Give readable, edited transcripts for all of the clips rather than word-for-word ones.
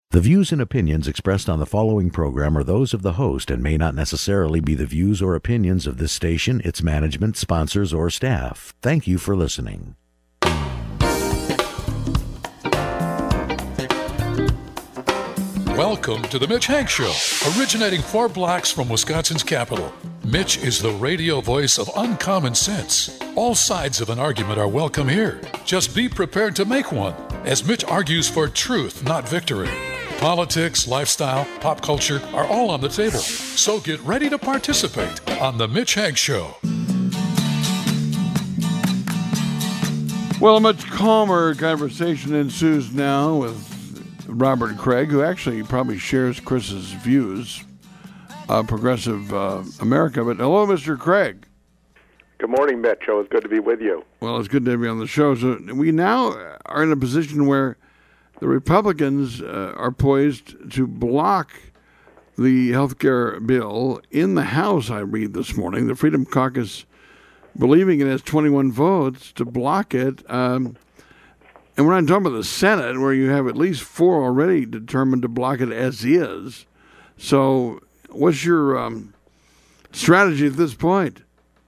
The views and opinions expressed on the following program are those of the host and may not necessarily be the views or opinions of this station, its management, sponsors, or staff. Thank you for listening. Welcome to the Mitch Hanks Show, originating for blacks from Wisconsin's capital. Mitch is the radio voice of uncommon sense. All sides of an argument are welcome here. Just be prepared to make one, as Mitch argues for truth, not victory. Politics, lifestyle, pop culture are all on the table. So get ready to participate on the Mitch Hanks Show. Well, a much calmer conversation ensues now with Robert Craig, who actually probably shares Chris's views, progressive America. But hello, Mr. Craig. Good morning, Mitch. It's good to be with you. Well, it's good to have you on the show. So we now are in a position where the Republicans are poised to block the health care bill in the House, I read this morning. The Freedom Caucus believing it has 21 votes to block it. And we're not talking about the Senate, where you have at least 4 already determined to block it as is. So what's your strategy at this point?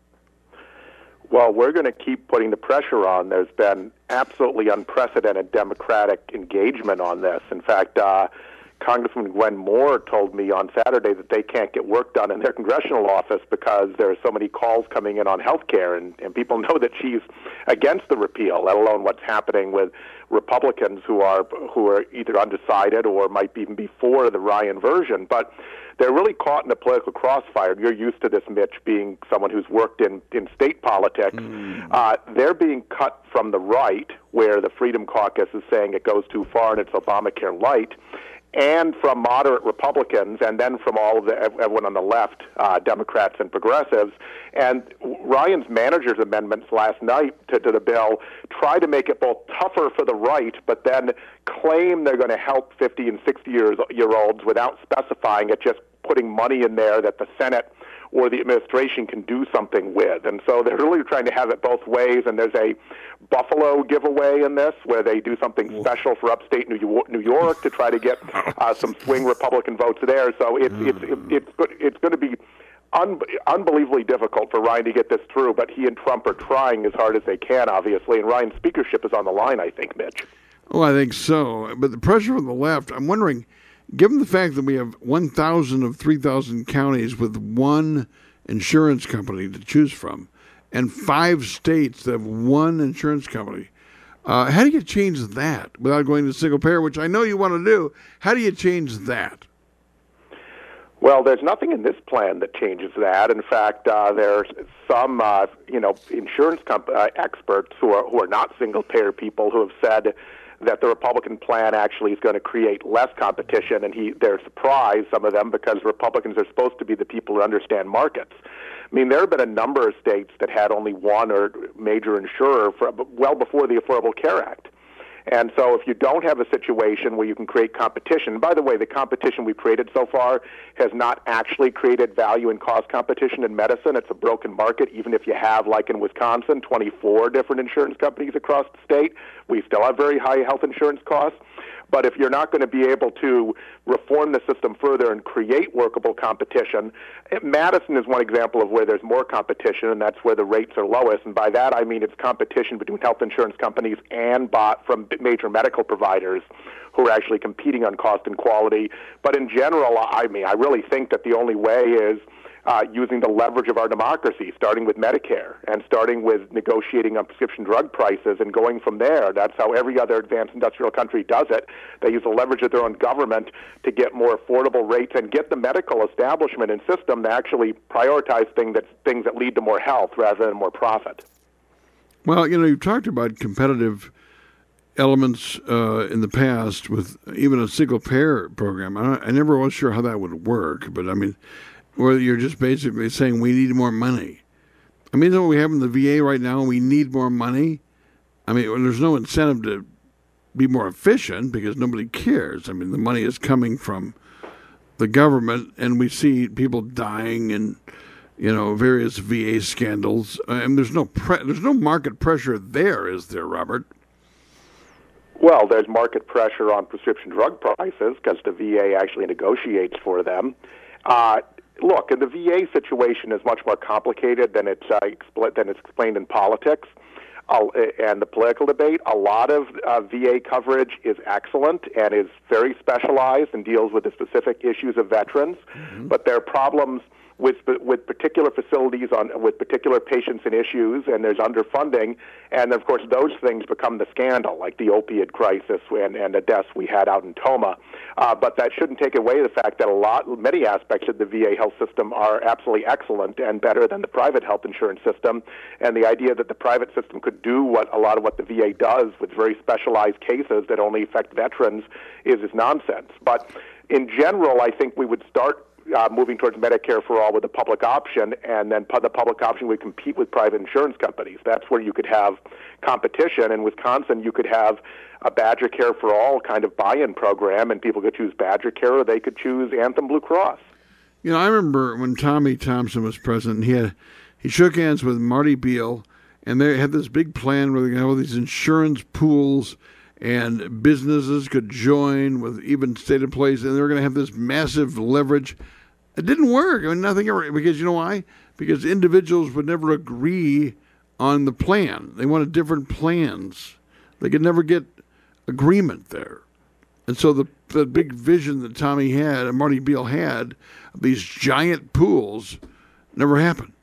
Well, we're going to keep putting the pressure on. There's been absolutely unprecedented Democratic engagement on this. In fact, Congressman Gwen Moore told me on Saturday that they can't get work done in their congressional office because there are so many calls coming in on health care, and people know that she's against the repeal, let alone what's happening with Republicans who are either undecided or might even be for the Ryan version. But they're really caught in a political crossfire. You're used to this, Mitch, being someone who's worked in state politics. They're being cut from the right, where the Freedom Caucus is saying it goes too far and it's Obamacare light, and from moderate Republicans, and then from all of everyone on the left, Democrats and progressives. And Ryan's manager's amendments last night to the bill try to make it both tougher for the right, but then claim they're going to help 50 and 60-year-olds without specifying it, just putting money in there that the Senate or the administration can do something with. And so they're really trying to have it both ways, and there's a Buffalo giveaway in this where they do something special for upstate New York to try to get some swing Republican votes there. So it's going to be unbelievably difficult for Ryan to get this through, but he and Trump are trying as hard as they can, obviously, and Ryan's speakership is on the line, I think, Mitch. Oh, I think so. But the pressure from the left, I'm wondering, given the fact that we have 1,000 of 3,000 counties with one insurance company to choose from, and 5 states that have one insurance company, how do you change that without going to single payer, which I know you want to do? How do you change that? Well, there's nothing in this plan that changes that. In fact, there's some, insurance experts who are not single-payer people who have said that the Republican plan actually is going to create less competition, and they're surprised, some of them, because Republicans are supposed to be the people who understand markets. I mean, there have been a number of states that had only one or major insurer well before the Affordable Care Act. And so if you don't have a situation where you can create competition, by the way, the competition we've created so far has not actually created value and cost competition in medicine. It's a broken market. Even if you have, like in Wisconsin, 24 different insurance companies across the state, we still have very high health insurance costs. But if you're not going to be able to reform the system further and create workable competition, Madison is one example of where there's more competition, and that's where the rates are lowest. And by that, I mean it's competition between health insurance companies and from major medical providers who are actually competing on cost and quality. But in general, I really think that the only way is using the leverage of our democracy, starting with Medicare and starting with negotiating on prescription drug prices and going from there. That's how every other advanced industrial country does it. They use the leverage of their own government to get more affordable rates and get the medical establishment and system to actually prioritize things that lead to more health rather than more profit. Well, you've talked about competitive elements in the past with even a single-payer program. I never was sure how that would work, but I mean, where you're just basically saying we need more money. I mean, what we have in the VA right now, we need more money. I mean, there's no incentive to be more efficient because nobody cares. I mean, the money is coming from the government, and we see people dying and, various VA scandals. And there's no market pressure there, is there, Robert? Well, there's market pressure on prescription drug prices because the VA actually negotiates for them. Look, and the VA situation is much more complicated than it's explained in politics and the political debate. A lot of VA coverage is excellent and is very specialized and deals with the specific issues of veterans, but there are problems with particular facilities with particular patients and issues, and there's underfunding, and of course those things become the scandal, like the opiate crisis and the deaths we had out in Toma. But that shouldn't take away the fact that many aspects of the VA health system are absolutely excellent and better than the private health insurance system. And the idea that the private system could do a lot of what the VA does with very specialized cases that only affect veterans is nonsense. But in general, I think we would start moving towards Medicare for all with a public option, and then the public option would compete with private insurance companies. That's where you could have competition. In Wisconsin, you could have a Badger Care for All kind of buy-in program, and people could choose Badger Care or they could choose Anthem Blue Cross. You know, I remember when Tommy Thompson was president, he shook hands with Marty Beal, and they had this big plan where they had all these insurance pools and businesses could join with even state employees, and they were going to have this massive leverage. It didn't work. I mean, nothing ever, because you know why? Because individuals would never agree on the plan. They wanted different plans. They could never get agreement there. And so the big vision that Tommy had and Marty Beal had, these giant pools, never happened.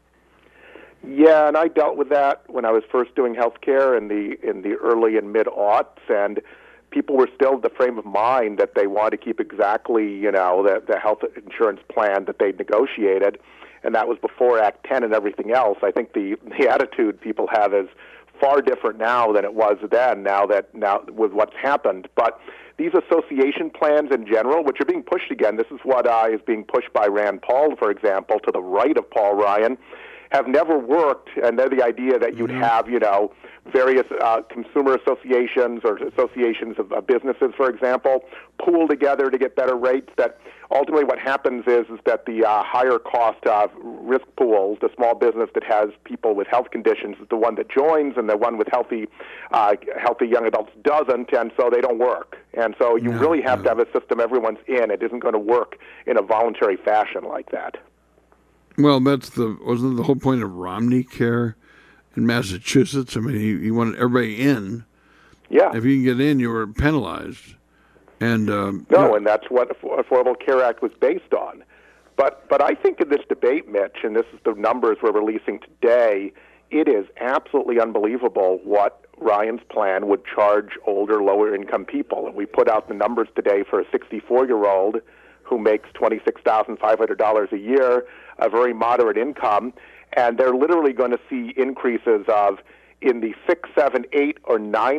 Yeah, and I dealt with that when I was first doing healthcare in the early and mid-aughts, and people were still in the frame of mind that they wanted to keep exactly, the health insurance plan that they'd negotiated, and that was before Act 10 and everything else. I think the attitude people have is far different now than it was then, now with what's happened. But these association plans in general, which are being pushed again, this is what is being pushed by Rand Paul, for example, to the right of Paul Ryan, have never worked, and they're the idea that you'd have, various consumer associations or associations of businesses, for example, pool together to get better rates. That ultimately what happens is that the higher cost risk pools, the small business that has people with health conditions, is the one that joins, and the one with healthy young adults doesn't, and so they don't work. And so you really have to have a system everyone's in. It isn't going to work in a voluntary fashion like that. Well, wasn't the whole point of Romney Care in Massachusetts? I mean, he wanted everybody in. Yeah. If you can get in, you were penalized. And and that's what Affordable Care Act was based on. But I think in this debate, Mitch, and this is the numbers we're releasing today, it is absolutely unbelievable what Ryan's plan would charge older, lower-income people. And we put out the numbers today for a 64-year-old who makes $26,500 a year, a very moderate income, and they're literally going to see increases of in the 6, 7, 8, or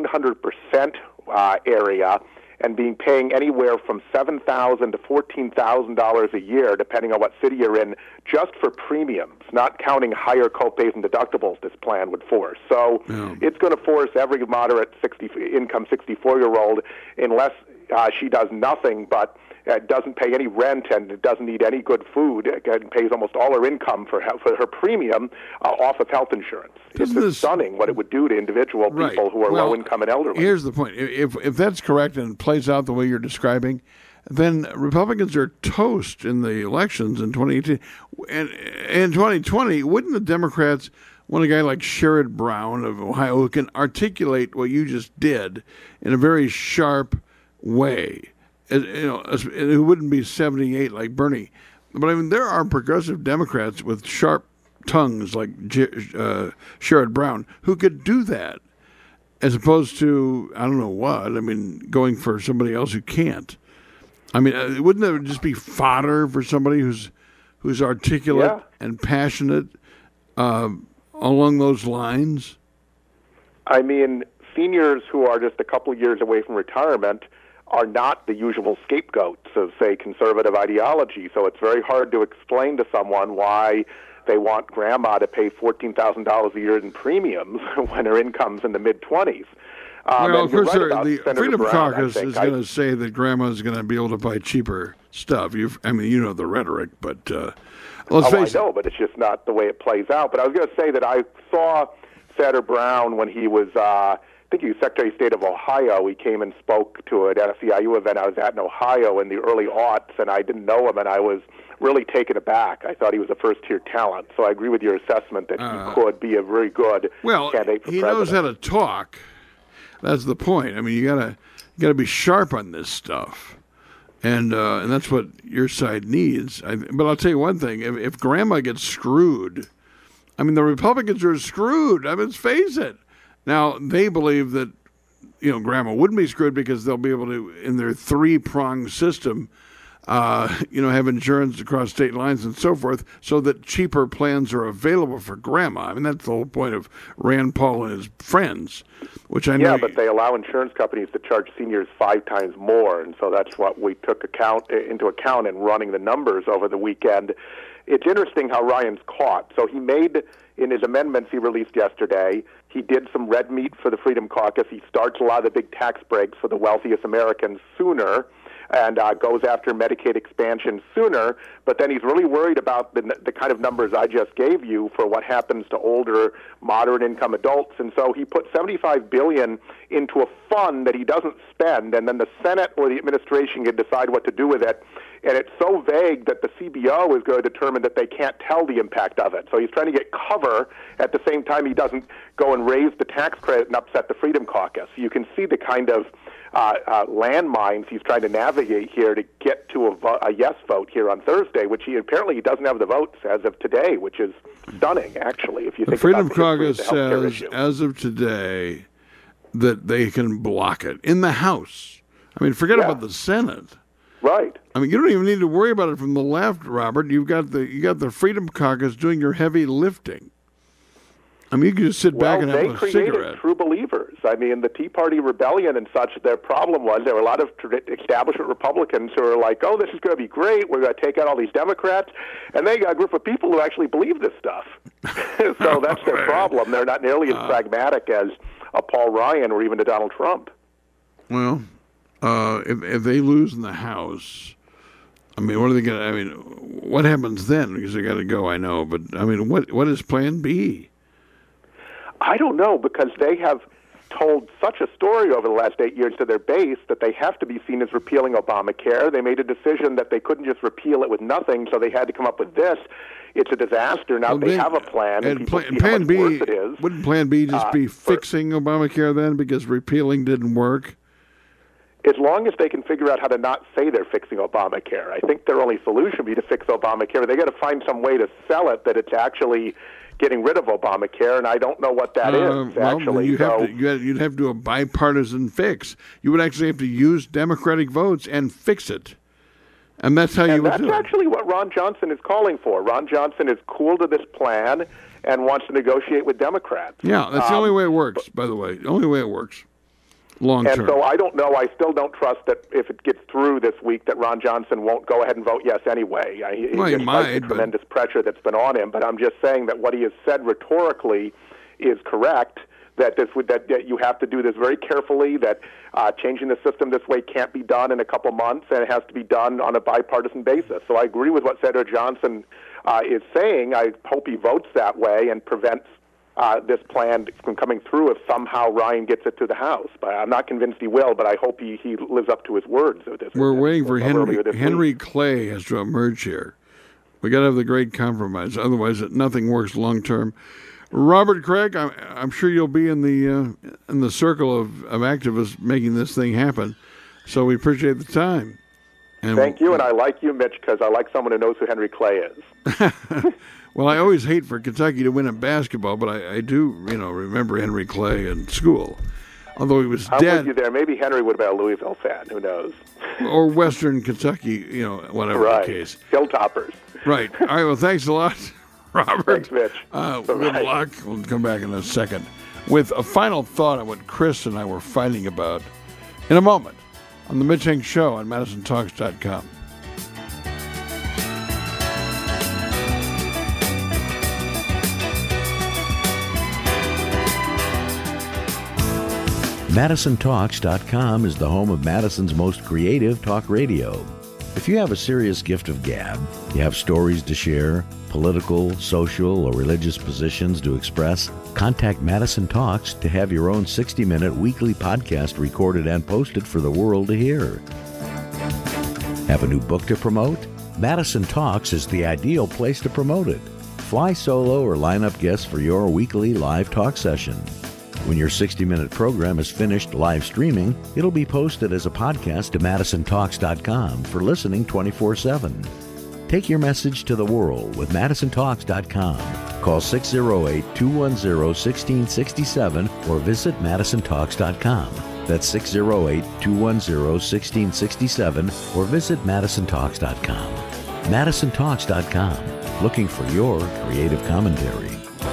900% area, and paying anywhere from $7,000 to $14,000 a year, depending on what city you're in, just for premiums, not counting higher copays and deductibles this plan would force. So it's going to force every moderate income 64-year-old, unless she does nothing but doesn't pay any rent and doesn't eat any good food, and pays almost all her income for her premium off of health insurance. It's stunning what it would do to individual people who are low-income and elderly. Here's the point. If that's correct and plays out the way you're describing, then Republicans are toast in the elections in 2018. And in 2020, wouldn't the Democrats want a guy like Sherrod Brown of Ohio who can articulate what you just did in a very sharp way? Who wouldn't be 78 like Bernie. But I mean, there are progressive Democrats with sharp tongues like Sherrod Brown who could do that, as opposed to, I don't know what, I mean, going for somebody else who can't. I mean, wouldn't it just be fodder for somebody who's articulate and passionate along those lines? I mean, seniors who are just a couple of years away from retirement are not the usual scapegoats of, say, conservative ideology. So it's very hard to explain to someone why they want grandma to pay $14,000 a year in premiums when her income's in the mid-20s. Well, of course, the Freedom Caucus is going to say that grandma's going to be able to buy cheaper stuff. The rhetoric, but let's face it. I know, but it's just not the way it plays out. But I was going to say that I saw Senator Brown when he was... I think he was Secretary of State of Ohio. He came and spoke to an SEIU event I was at in Ohio in the early aughts, and I didn't know him, and I was really taken aback. I thought he was a first-tier talent. So I agree with your assessment that he could be a very good candidate for president. He knows how to talk. That's the point. I mean, you gotta be sharp on this stuff, and that's what your side needs. But I'll tell you one thing: if Grandma gets screwed, I mean, the Republicans are screwed. I mean, let's face it. Now they believe that Grandma wouldn't be screwed because they'll be able to, in their three-pronged system, have insurance across state lines and so forth, so that cheaper plans are available for Grandma. I mean, that's the whole point of Rand Paul and his friends, which I know. Yeah, but they allow insurance companies to charge seniors 5 times more, and so that's what we took into account in running the numbers over the weekend. It's interesting how Ryan's caught. So he made, in his amendments he released yesterday, he did some red meat for the Freedom Caucus. He starts a lot of the big tax breaks for the wealthiest Americans sooner, and goes after Medicaid expansion sooner, but then he's really worried about the kind of numbers I just gave you for what happens to older, moderate-income adults, and so he put $75 billion into a fund that he doesn't spend, and then the Senate or the administration can decide what to do with it, and it's so vague that the CBO is going to determine that they can't tell the impact of it. So he's trying to get cover at the same time he doesn't go and raise the tax credit and upset the Freedom Caucus. You can see the kind of landmines he's trying to navigate here to get to a yes vote here on Thursday, which he doesn't have the votes as of today, which is stunning, actually. If you think the Freedom about Caucus says, as of today, that they can block it in the House. I mean, forget about the Senate. Right. I mean, you don't even need to worry about it from the left, Robert. You got the Freedom Caucus doing your heavy lifting. I mean, you can just sit back and have a cigarette. They created true believers. I mean, the Tea Party rebellion and such, their problem was there were a lot of establishment Republicans who were like, oh, this is going to be great. We're going to take out all these Democrats. And they got a group of people who actually believe this stuff. So that's their problem. They're not nearly as pragmatic as a Paul Ryan or even a Donald Trump. Well, if they lose in the House, I mean, what are they going to, I mean, what happens then? Because they got to go, I know. But, I mean, what is Plan B? I don't know, because they have told such a story over the last 8 years to their base that they have to be seen as repealing Obamacare. They made a decision that they couldn't just repeal it with nothing, so they had to come up with this. It's a disaster. Now they have a plan, and people see how much worse it is. Wouldn't Plan B just be fixing Obamacare then, because repealing didn't work? As long as they can figure out how to not say they're fixing Obamacare. I think their only solution would be to fix Obamacare. They got to find some way to sell it that it's actually getting rid of Obamacare, and I don't know what that is, actually. You'd have to do a bipartisan fix. You would actually have to use Democratic votes and fix it. And that's how you would do it. That's actually what Ron Johnson is calling for. Ron Johnson is cool to this plan and wants to negotiate with Democrats. Yeah, that's the only way it works, by the way. The only way it works. Long term. And so I don't know. I still don't trust that if it gets through this week that Ron Johnson won't go ahead and vote yes anyway. He might, the tremendous pressure that's been on him. But I'm just saying that what he has said rhetorically is correct, that you have to do this very carefully, that changing the system this way can't be done in a couple months, and it has to be done on a bipartisan basis. So I agree with what Senator Johnson is saying. I hope he votes that way and prevents this plan from coming through if somehow Ryan gets it to the House. But I'm not convinced he will, but I hope he lives up to his words. We're waiting for Henry Clay has to emerge here. We got to have the great compromise. Otherwise, nothing works long term. Robert Craig, I'm sure you'll be in the circle of activists making this thing happen. So we appreciate the time. And thank you, and I like you, Mitch, because I like someone who knows who Henry Clay is. Well, I always hate for Kentucky to win in basketball, but I do, remember Henry Clay in school. Although he was dead. I'm with you there. Maybe Henry would have been a Louisville fan. Who knows? Or Western Kentucky, whatever the case. Hilltoppers. Right. All right. Well, thanks a lot, Robert. Thanks, Mitch. Good luck. We'll come back in a second with a final thought on what Chris and I were fighting about in a moment on the Mitch Hank Show on MadisonTalks.com. MadisonTalks.com is the home of Madison's most creative talk radio. If you have a serious gift of gab, you have stories to share, political, social, or religious positions to express, contact Madison Talks to have your own 60-minute weekly podcast recorded and posted for the world to hear. Have a new book to promote? Madison Talks is the ideal place to promote it. Fly solo or line up guests for your weekly live talk session. When your 60-minute program is finished live streaming, it'll be posted as a podcast to MadisonTalks.com for listening 24/7. Take your message to the world with MadisonTalks.com. Call 608-210-1667 or visit MadisonTalks.com. That's 608-210-1667 or visit MadisonTalks.com. MadisonTalks.com. Looking for your creative commentary.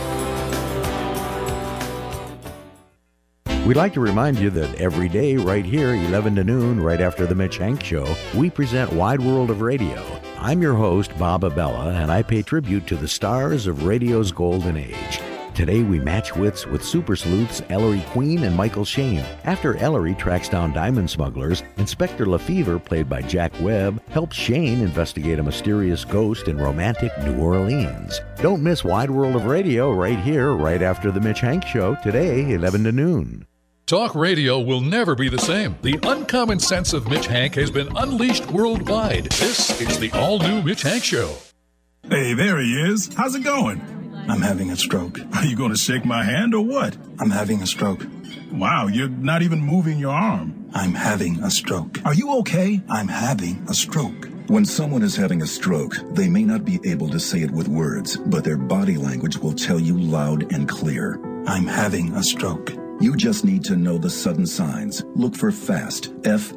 We'd like to remind you that every day, right here, 11 to noon, right after the Mitch Hank Show, we present Wide World of Radio. I'm your host, Bob Abella, and I pay tribute to the stars of radio's golden age. Today, we match wits with super sleuths Ellery Queen and Michael Shane. After Ellery tracks down diamond smugglers, Inspector Lefevre, played by Jack Webb, helps Shane investigate a mysterious ghost in romantic New Orleans. Don't miss Wide World of Radio right here, right after the Mitch Hank Show, today, 11 to noon. Talk radio will never be the same. The uncommon sense of Mitch Hank has been unleashed worldwide. This is the all-new Mitch Hank Show. Hey, there he is. How's it going? I'm having a stroke. Are you going to shake my hand or what? I'm having a stroke. Wow, you're not even moving your arm. I'm having a stroke. Are you okay? I'm having a stroke. When someone is having a stroke, they may not be able to say it with words, but their body language will tell you loud and clear. I'm having a stroke. You just need to know the sudden signs. Look for FAST,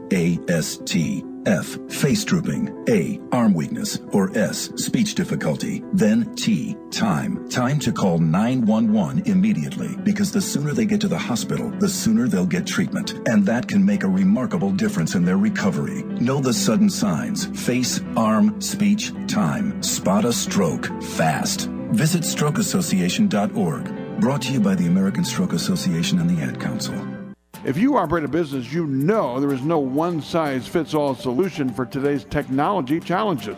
F-A-S-T. F, face drooping. A, arm weakness. Or S, speech difficulty. Then T, time. Time to call 911 immediately, because the sooner they get to the hospital, the sooner they'll get treatment. And that can make a remarkable difference in their recovery. Know the sudden signs. Face, arm, speech, time. Spot a stroke fast. Visit strokeassociation.org. Brought to you by the American Stroke Association and the Ad Council. If you operate a business, you know there is no one-size-fits-all solution for today's technology challenges.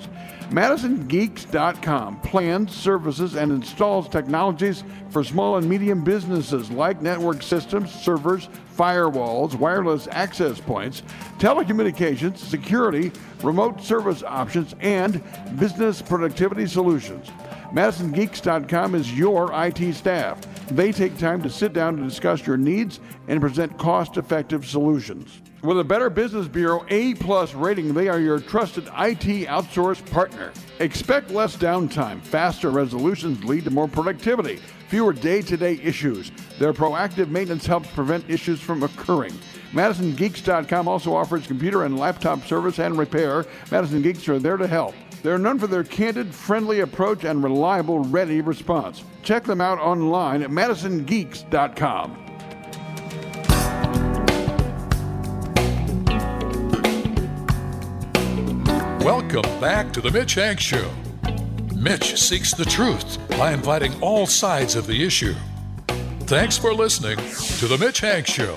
MadisonGeeks.com plans, services, and installs technologies for small and medium businesses like network systems, servers, firewalls, wireless access points, telecommunications, security, remote service options, and business productivity solutions. MadisonGeeks.com is your IT staff. They take time to sit down to discuss your needs and present cost-effective solutions. With a Better Business Bureau A+ rating, they are your trusted IT outsource partner. Expect less downtime. Faster resolutions lead to more productivity, fewer day-to-day issues. Their proactive maintenance helps prevent issues from occurring. MadisonGeeks.com also offers computer and laptop service and repair. Madison Geeks are there to help. They're known for their candid, friendly approach and reliable, ready response. Check them out online at MadisonGeeks.com. Welcome back to the Mitch Hank Show. Mitch seeks the truth by inviting all sides of the issue. Thanks for listening to the Mitch Hank Show.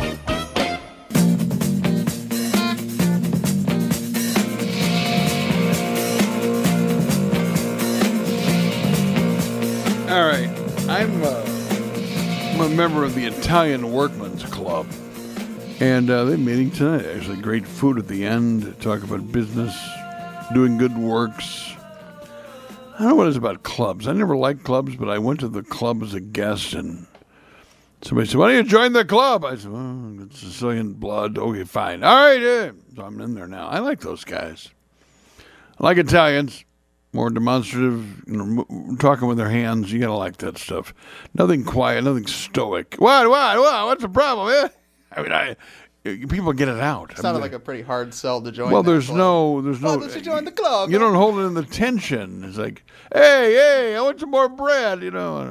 All right, I'm a member of the Italian Workmen's Club, and they're meeting tonight. Actually, great food at the end. Talk about business, doing good works. I don't know what it is about clubs. I never liked clubs, but I went to the club as a guest, and somebody said, "Why don't you join the club?" I said, "Well, it's Sicilian blood." Okay, fine. All right, so I'm in there now. I like those guys. I like Italians. More demonstrative, talking with their hands. You gotta like that stuff. Nothing quiet, nothing stoic. What? What's the problem? Eh? I mean, people get it out. Sounded like a pretty hard sell to join. Well, there's no. Oh, did you join the club? You don't hold it in the tension. It's like, hey, I want some more bread.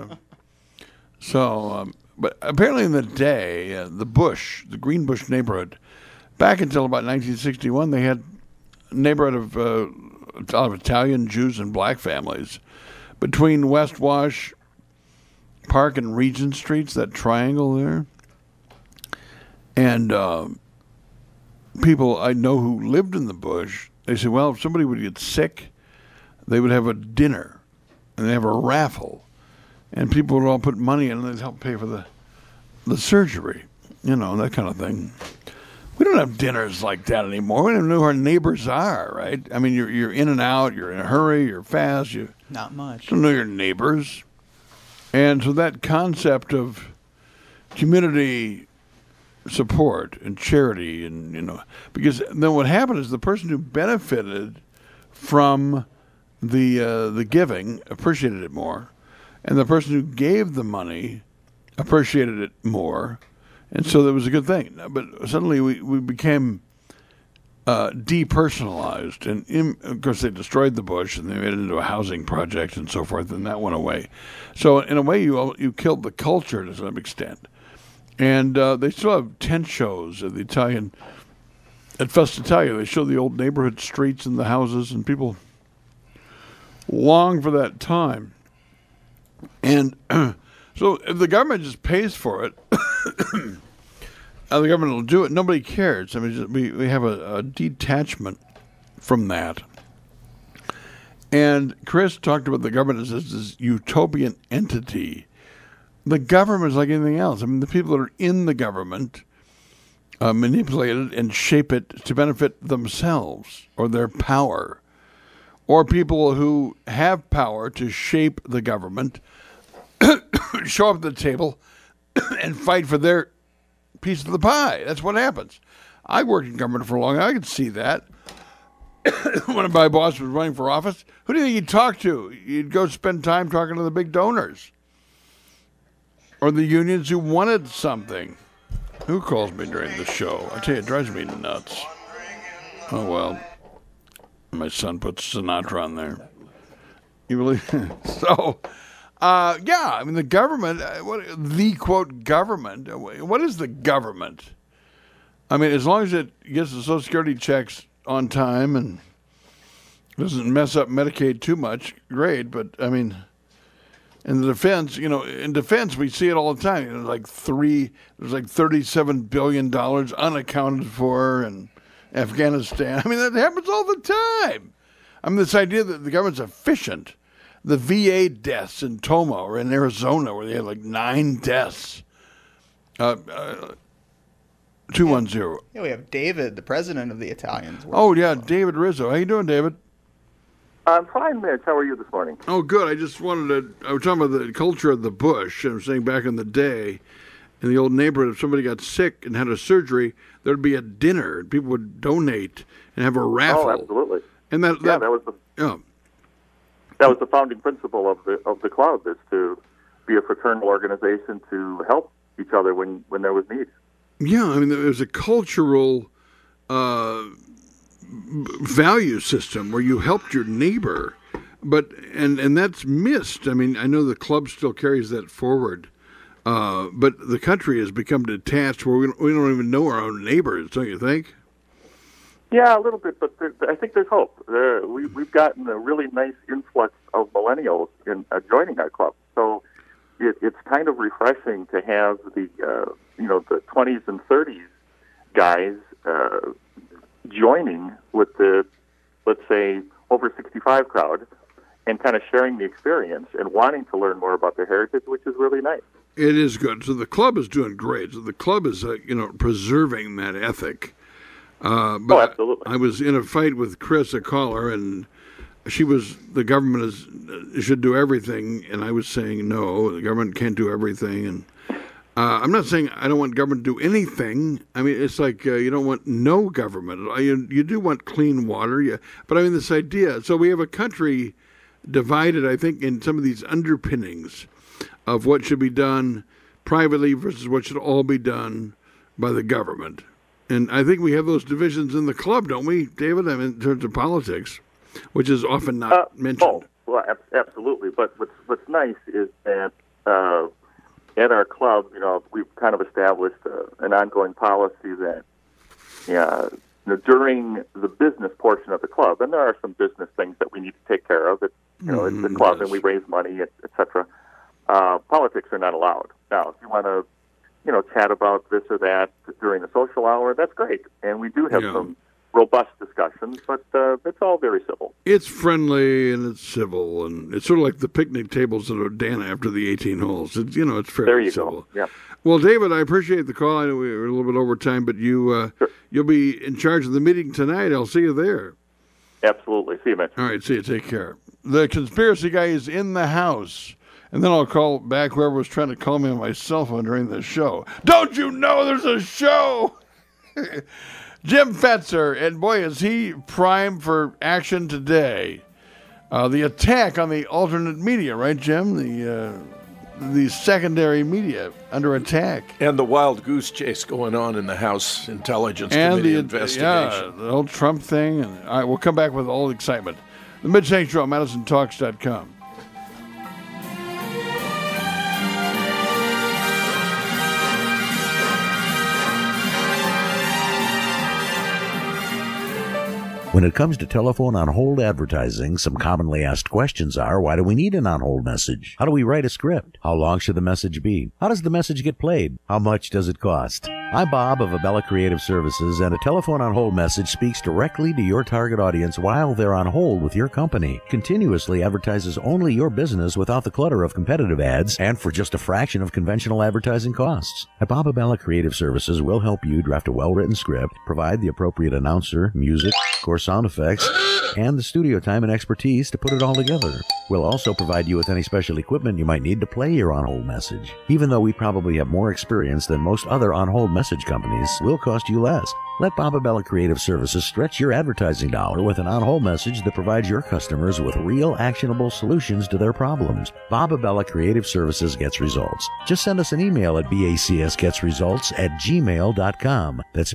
So, but apparently in the day, the Greenbush neighborhood, back until about 1961, they had a neighborhood of a lot of Italian, Jews, and black families. Between West Wash Park and Regent Streets, that triangle there. And people I know who lived in the bush, they said, well, if somebody would get sick, they would have a dinner, and they have a raffle, and people would all put money in, and they'd help pay for the surgery, that kind of thing. We don't have dinners like that anymore. We don't know who our neighbors are, right? I mean, you're in and out, you're in a hurry, you're fast. You Not much. don't know your neighbors. And so that concept of community support and charity, and because then what happened is the person who benefited from the giving appreciated it more, and the person who gave the money appreciated it more, and so that was a good thing. But suddenly we became depersonalized, and of course they destroyed the bush and they made it into a housing project and so forth, and that went away. So in a way, you killed the culture to some extent. And they still have tent shows at Festa Italia. They show the old neighborhood streets and the houses, and people long for that time. And so if the government just pays for it, the government will do it. Nobody cares. I mean, we have a detachment from that. And Chris talked about the government as this utopian entity. The government is like anything else. I mean, the people that are in the government manipulate it and shape it to benefit themselves or their power. Or people who have power to shape the government show up at the table and fight for their piece of the pie. That's what happens. I worked in government for a long time. I could see that. When my boss was running for office, who do you think he'd talk to? You'd go spend time talking to the big donors or the unions who wanted something. Who calls me during the show? I tell you, it drives me nuts. Oh, well. My son puts Sinatra on there. You believe? So, yeah, I mean, the government, the quote government, what is the government? I mean, as long as it gets the Social Security checks on time and doesn't mess up Medicaid too much, great. But, I mean, in the defense, in defense, we see it all the time. There's like $37 billion unaccounted for and Afghanistan. I mean, that happens all the time. I mean, this idea that the government's efficient. The VA deaths in Toma or in Arizona where they had like 9 deaths. 210. Yeah, we have David, the president of the Italians. Oh, yeah, David Rizzo. How you doing, David? I'm fine, Mitch. How are you this morning? Oh, good. I was talking about the culture of the bush. I was saying back in the day, in the old neighborhood, if somebody got sick and had a surgery, there'd be a dinner, and people would donate and have a raffle. Oh, absolutely. And that was the founding principle of the club, is to be a fraternal organization to help each other when there was need. Yeah, I mean, there was a cultural value system where you helped your neighbor, but and that's missed. I mean, I know the club still carries that forward. But the country has become detached where we don't even know our own neighbors, don't you think? Yeah, a little bit, but I think there's hope. We've gotten a really nice influx of millennials in joining our club. So it's kind of refreshing to have the 20s and 30s guys joining with the, let's say, over 65 crowd and kind of sharing the experience and wanting to learn more about their heritage, which is really nice. It is good. So the club is doing great. So the club is, preserving that ethic. But absolutely. I was in a fight with Chris, a caller, and the government should do everything, and I was saying no, the government can't do everything. And I'm not saying I don't want government to do anything. I mean, it's like you don't want no government. You do want clean water, yeah. But I mean, this idea. So we have a country divided, I think, in some of these underpinnings of what should be done privately versus what should all be done by the government. And I think we have those divisions in the club, don't we, David? I mean, in terms of politics, which is often not mentioned. Oh, well, absolutely. But what's nice is that at our club, we've kind of established an ongoing policy that during the business portion of the club, and there are some business things that we need to take care of. It's the club, yes. And we raise money, et cetera. Politics are not allowed. Now, if you want to, chat about this or that during the social hour, that's great. And we do have some robust discussions, but it's all very civil. It's friendly and it's civil, and it's sort of like the picnic tables at Odana after the 18 holes. It's, it's fairly There you civil. go. Yeah. Well, David, I appreciate the call. I know we were a little bit over time, but Sure. you'll be in charge of the meeting tonight. I'll see you there. Absolutely. See you, Mitch. All right, see you. Take care. The conspiracy guy is in the house. And then I'll call back whoever was trying to call me on my cell phone during the show. Don't you know there's a show? Jim Fetzer, and boy, is he primed for action today. The attack on the alternate media, right, Jim? The secondary media under attack. And the wild goose chase going on in the House Intelligence Committee investigation. Yeah, the whole Trump thing. And all right, we'll come back with all the excitement. The Mitch Hank Show, MadisonTalks.com. When it comes to telephone on-hold advertising, some commonly asked questions are, why do we need an on-hold message? How do we write a script? How long should the message be? How does the message get played? How much does it cost? I'm Bob of Abella Creative Services, and a telephone on-hold message speaks directly to your target audience while they're on hold with your company. Continuously advertises only your business without the clutter of competitive ads and for just a fraction of conventional advertising costs. At Bob Abella Creative Services, we'll help you draft a well-written script, provide the appropriate announcer, music, of course, sound effects, and the studio time and expertise to put it all together. We'll also provide you with any special equipment you might need to play your on-hold message. Even though we probably have more experience than most other on-hold message companies, we'll cost you less. Let Bob Abella Creative Services stretch your advertising dollar with an on-hold message that provides your customers with real actionable solutions to their problems. Bob Abella Creative Services gets results. Just send us an email at bacsgetsresults@gmail.com. That's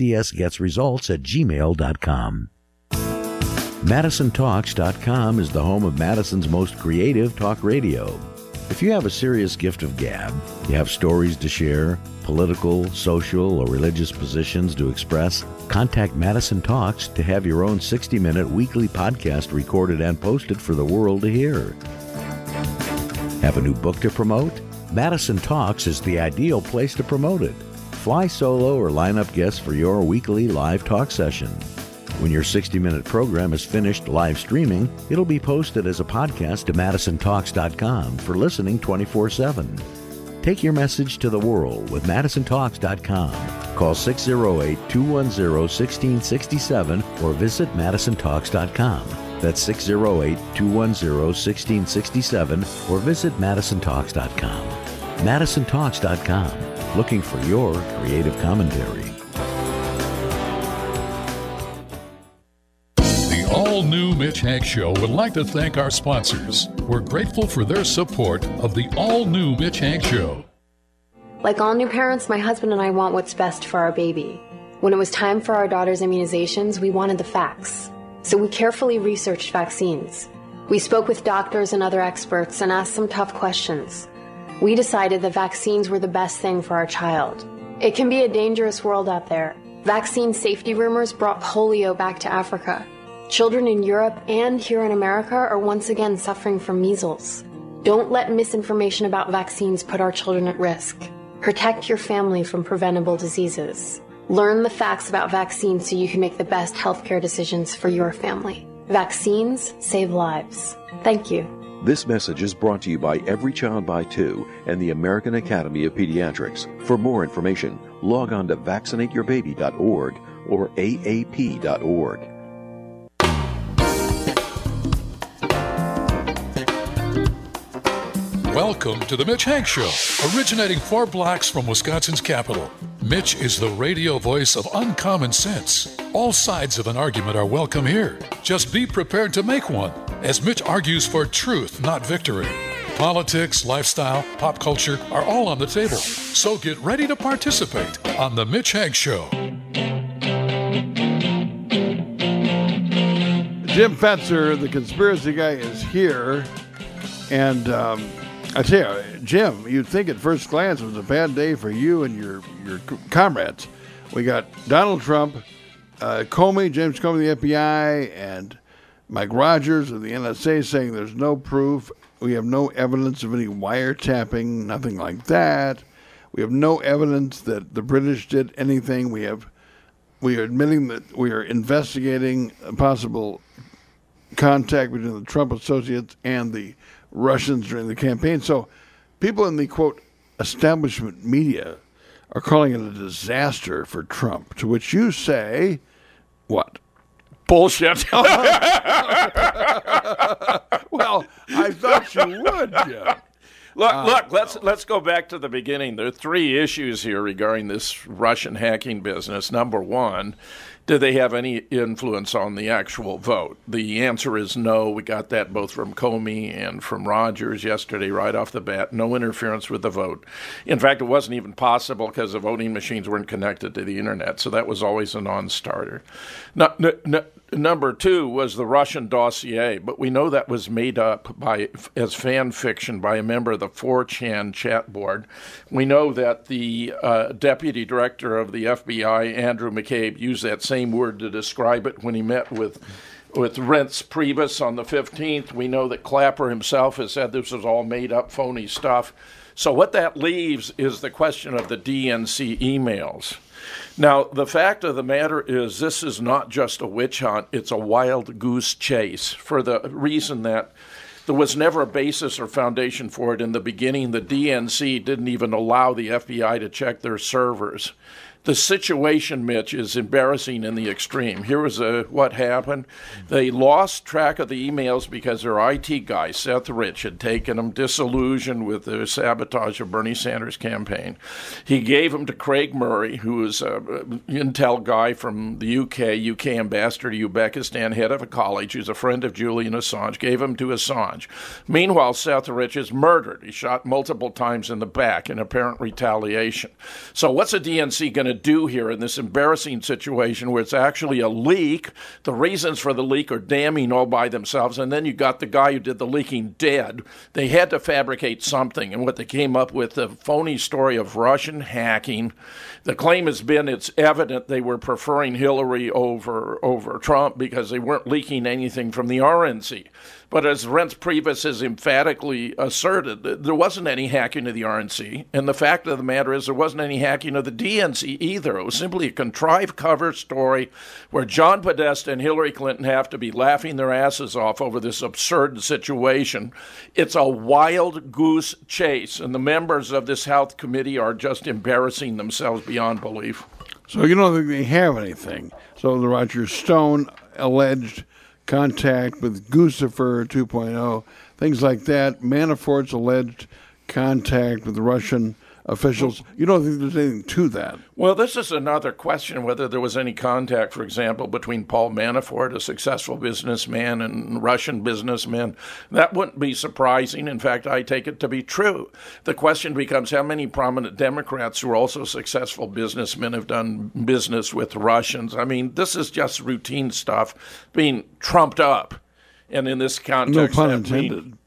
bacsgetsresults@gmail.com. MadisonTalks.com is the home of Madison's most creative talk radio. If you have a serious gift of gab, you have stories to share, political, social, or religious positions to express, contact Madison Talks to have your own 60-minute weekly podcast recorded and posted for the world to hear. Have a new book to promote? Madison Talks is the ideal place to promote it. Fly solo or line up guests for your weekly live talk session. When your 60-minute program is finished live streaming, it'll be posted as a podcast to MadisonTalks.com for listening 24/7. Take your message to the world with MadisonTalks.com. Call 608-210-1667 or visit MadisonTalks.com. That's 608-210-1667 or visit MadisonTalks.com. MadisonTalks.com. Looking for your creative commentary. All-new Mitch Hank Show would like to thank our sponsors. We're grateful for their support of the all-new Mitch Hank Show. Like all new parents, my husband and I want what's best for our baby. When it was time for our daughter's immunizations, we wanted the facts. So we carefully researched vaccines. We spoke with doctors and other experts and asked some tough questions. We decided that vaccines were the best thing for our child. It can be a dangerous world out there. Vaccine safety rumors brought polio back to Africa. Children in Europe and here in America are once again suffering from measles. Don't let misinformation about vaccines put our children at risk. Protect your family from preventable diseases. Learn the facts about vaccines so you can make the best healthcare decisions for your family. Vaccines save lives. Thank you. This message is brought to you by Every Child by Two and the American Academy of Pediatrics. For more information, log on to vaccinateyourbaby.org or aap.org. Welcome to the Mitch Hank Show, originating 4 blocks from Wisconsin's capital. Mitch is the radio voice of uncommon sense. All sides of an argument are welcome here. Just be prepared to make one, as Mitch argues for truth, not victory. Politics, lifestyle, pop culture are all on the table. So get ready to participate on the Mitch Hank Show. Jim Fetzer, the conspiracy guy, is here. And I tell you, Jim, you'd think at first glance it was a bad day for you and your comrades. We got Donald Trump, Comey, James Comey of the FBI, and Mike Rogers of the NSA saying there's no proof. We have no evidence of any wiretapping, nothing like that. We have no evidence that the British did anything. We have we are admitting that we are investigating a possible contact between the Trump associates and the Russians during the campaign. So people in the, quote, establishment media are calling it a disaster for Trump, to which you say, what? Bullshit. Well, I thought you would, Jim. Look. Let's go back to the beginning. There are three issues here regarding this Russian hacking business. Number one, did they have any influence on the actual vote? The answer is no. We got that both from Comey and from Rogers yesterday right off the bat. No interference with the vote. In fact, it wasn't even possible because the voting machines weren't connected to the internet, so that was always a non-starter. Number two was the Russian dossier, but we know that was made up as fan fiction by a member of the 4chan chat board. We know that the deputy director of the FBI, Andrew McCabe, used that same word to describe it when he met with Reince Priebus on the 15th. We know that Clapper himself has said this was all made up, phony stuff. So what that leaves is the question of the DNC emails. Now, the fact of the matter is this is not just a witch hunt, it's a wild goose chase, for the reason that there was never a basis or foundation for it in the beginning. The DNC didn't even allow the FBI to check their servers. The situation, Mitch, is embarrassing in the extreme. Here was what happened. They lost track of the emails because their IT guy, Seth Rich, had taken them, disillusioned with the sabotage of Bernie Sanders' campaign. He gave them to Craig Murray, who is an intel guy from the UK ambassador to Uzbekistan, head of a college, who's a friend of Julian Assange, gave them to Assange. Meanwhile, Seth Rich is murdered. He's shot multiple times in the back in apparent retaliation. So what's the DNC going to do here in this embarrassing situation where it's actually a leak? The reasons for the leak are damning all by themselves, and then you got the guy who did the leaking dead. They had to fabricate something, and what they came up with, the phony story of Russian hacking. The claim has been it's evident they were preferring Hillary over Trump because they weren't leaking anything from the RNC. But as Reince Priebus has emphatically asserted, there wasn't any hacking of the RNC. And the fact of the matter is there wasn't any hacking of the DNC either. It was simply a contrived cover story where John Podesta and Hillary Clinton have to be laughing their asses off over this absurd situation. It's a wild goose chase, and the members of this Health Committee are just embarrassing themselves beyond belief. So you don't think they have anything. So the Roger Stone alleged contact with Guccifer 2.0, things like that. Manafort's alleged contact with the Russian officials. You don't think there's anything to that? Well, this is another question, whether there was any contact, for example, between Paul Manafort, a successful businessman, and Russian businessmen. That wouldn't be surprising. In fact, I take it to be true. The question becomes how many prominent Democrats who are also successful businessmen have done business with Russians. I mean, this is just routine stuff being trumped up. And in this context, no pun intended.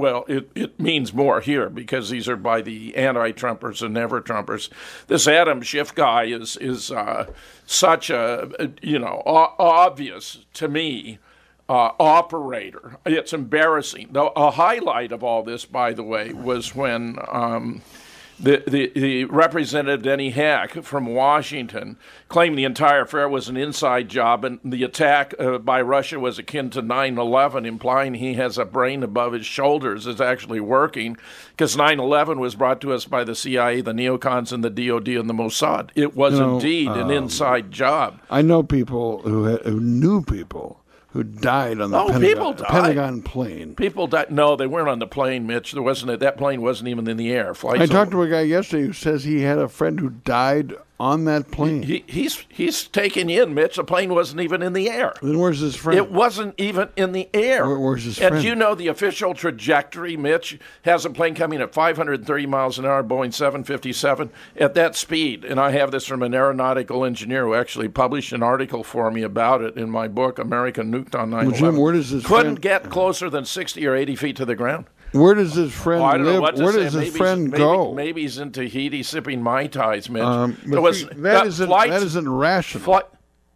It means more here because these are by the anti-Trumpers and never-Trumpers. This Adam Schiff guy is such a obvious to me operator. It's embarrassing. A highlight of all this, by the way, was when the Representative Denny Hack from Washington claimed the entire affair was an inside job and the attack by Russia was akin to 9/11, implying he has a brain above his shoulders is actually working because 9/11 was brought to us by the CIA, the neocons, and the DOD and the Mossad. It was indeed an inside job. I know people who knew people who died on the Pentagon plane. People died. No, they weren't on the plane, Mitch. There wasn't. That plane wasn't even in the air. I talked to a guy yesterday who says he had a friend who died on that plane. He's taken in, Mitch. The plane wasn't even in the air. Then where's his friend? It wasn't even in the air. Where's his friend? And you know the official trajectory, Mitch, has a plane coming at 530 miles an hour, Boeing 757, at that speed. And I have this from an aeronautical engineer who actually published an article for me about it in my book, American Nuked on 9/11. Well, Jim, where does his Couldn't get closer than 60 or 80 feet to the ground. Where does his friend live? Where does his friend go? Maybe he's in Tahiti sipping Mai Tais, Mitch. That isn't rational.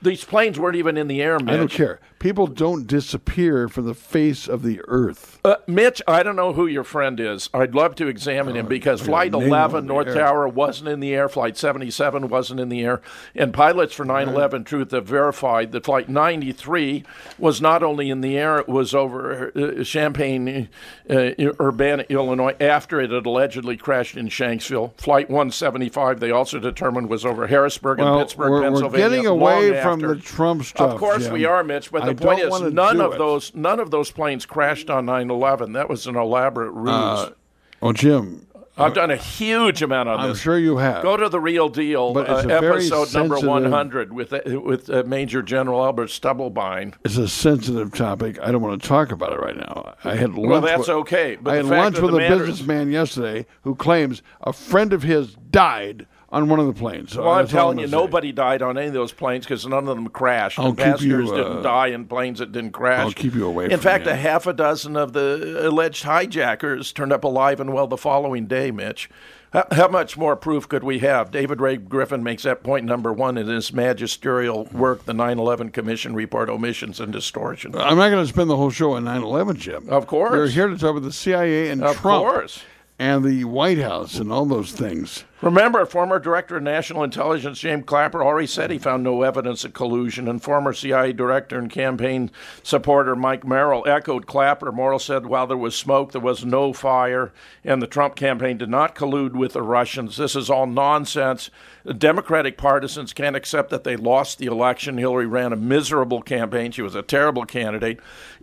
these planes weren't even in the air, Mitch. I don't care. People don't disappear from the face of the earth. Mitch, I don't know who your friend is. I'd love to examine him because Flight 11, North Tower, wasn't in the air. Flight 77 wasn't in the air. And pilots for 9/11 Truth have verified that Flight 93 was not only in the air, it was over Champaign, Urbana, Illinois, after it had allegedly crashed in Shanksville. Flight 175, they also determined, was over Harrisburg and Pittsburgh, Pennsylvania. We're getting away from the Trump stuff. Of course Jim. we are, Mitch, but the point is none of those planes crashed on 9/11. That was an elaborate ruse. Jim, I've done a huge amount on this. I'm sure you have. Go to The Real Deal, episode number 100 with Major General Albert Stubblebine. It's a sensitive topic. I don't want to talk about it right now. I had lunch. Well, that's okay. But I had lunch with a businessman yesterday who claims a friend of his died on one of the planes. So I'm telling you, nobody died on any of those planes because none of them crashed. And passengers didn't die in planes that didn't crash. I'll keep you away from In fact, you. a half a dozen of the alleged hijackers turned up alive and well the following day, Mitch. How much more proof could we have? David Ray Griffin makes that point number one in his magisterial work, the 9/11 Commission Report, Omissions and Distortions. I'm not going to spend the whole show on 9/11, Jim. Of course. We're here to talk about the CIA and Of Trump. course. And the White House and all those things. Remember, former Director of National Intelligence James Clapper already said he found no evidence of collusion, and former CIA Director and campaign supporter Mike Merrill echoed Clapper. Merrill said while there was smoke, there was no fire, and the Trump campaign did not collude with the Russians. This is all nonsense. The Democratic partisans can't accept that they lost the election. Hillary ran a miserable campaign. She was a terrible candidate.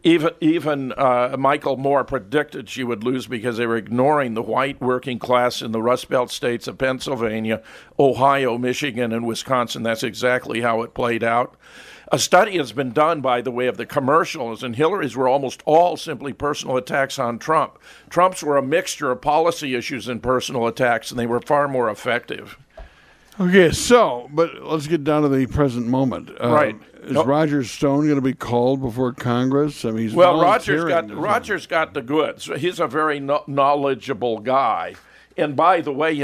Even Michael Moore predicted she would lose because they were ignoring the white working class in the Rust Belt states of Pennsylvania, Ohio, Michigan, and Wisconsin. That's exactly how it played out. A study has been done, by the way, of the commercials, and Hillary's were almost all simply personal attacks on Trump. Trump's were a mixture of policy issues and personal attacks, and they were far more effective. Okay, but let's get down to the present moment. Right. Is Roger Stone going to be called before Congress? I mean, he's Roger's got the goods. He's a very knowledgeable guy. And by the way,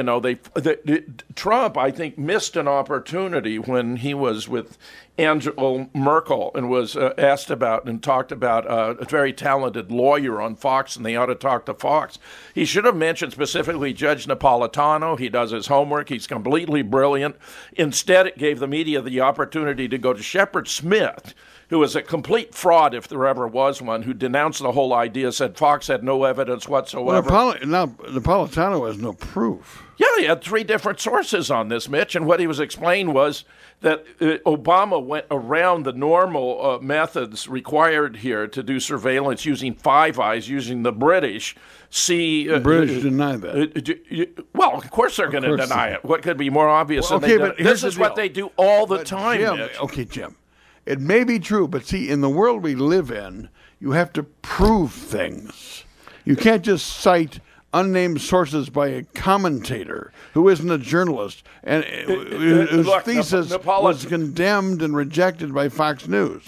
Trump, I think, missed an opportunity when he was with Angela Merkel and was asked about and talked about a very talented lawyer on Fox, and they ought to talk to Fox. He should have mentioned specifically Judge Napolitano. He does his homework. He's completely brilliant. Instead, it gave the media the opportunity to go to Shepard Smith, who was a complete fraud, if there ever was one, who denounced the whole idea, said Fox had no evidence whatsoever. Now, Napolitano has no proof. Yeah, he had three different sources on this, Mitch, and what he was explained was that Obama went around the normal methods required here to do surveillance using Five Eyes, using the British. The British deny that. Well, of course they're going to deny it. What could be more obvious than they but this is what they do all the time, Jim, Mitch. Okay, Jim. It may be true, but see, in the world we live in, you have to prove things. You can't just cite unnamed sources by a commentator who isn't a journalist and whose thesis was condemned and rejected by Fox News.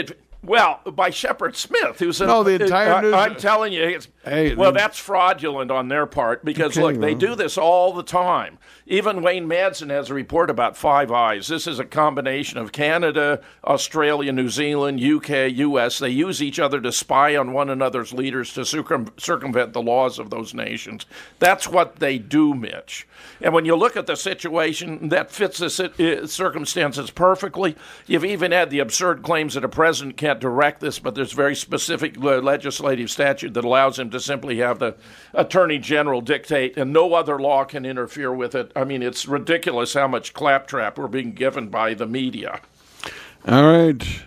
By Shepard Smith, who's the entire news. I'm telling you, that's fraudulent on their part because they do this all the time. Even Wayne Madsen has a report about Five Eyes. This is a combination of Canada, Australia, New Zealand, UK, US. They use each other to spy on one another's leaders to circumvent the laws of those nations. That's what they do, Mitch. And when you look at the situation, that fits the circumstances perfectly. You've even had the absurd claims that a president can't direct this, but there's very specific legislative statute that allows him to simply have the attorney general dictate, and no other law can interfere with it. I mean, it's ridiculous how much claptrap we're being given by the media. All right.